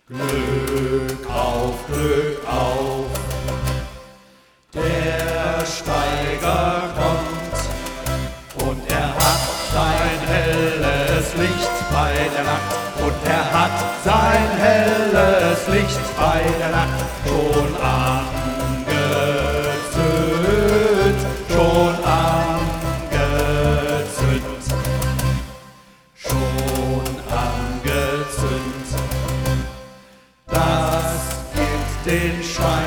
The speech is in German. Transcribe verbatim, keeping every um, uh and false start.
Glück auf, Glück auf, der Steiger kommt und er hat sein helles Licht bei der Nacht und er hat sein helles Licht bei der Nacht schon angezündet, schon angezündet, schon angezündet. Das gibt den Schein